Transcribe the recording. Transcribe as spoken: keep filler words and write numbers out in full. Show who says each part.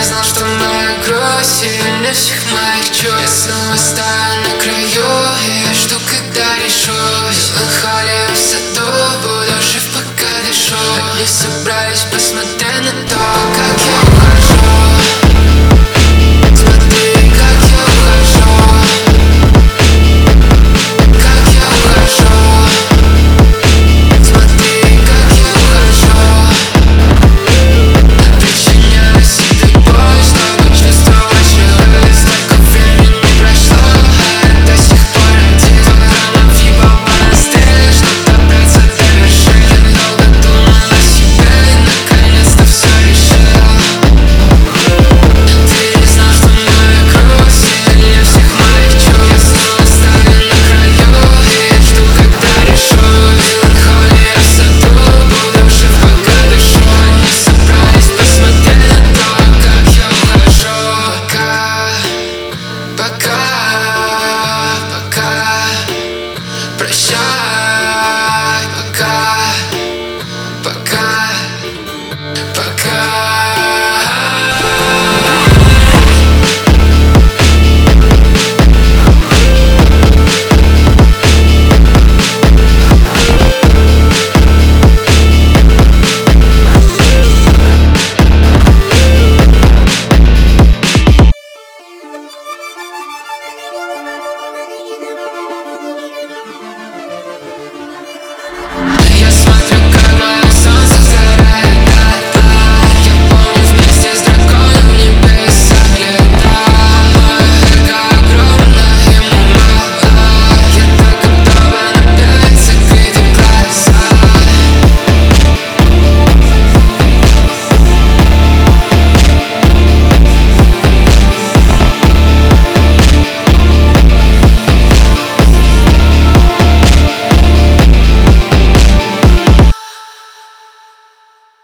Speaker 1: не знал, что моя грусть сильнее всех моих чувств. Я снова стою на краю и жду, когда решусь. Меланхолия в саду, буду жив, пока дышу. Они собрались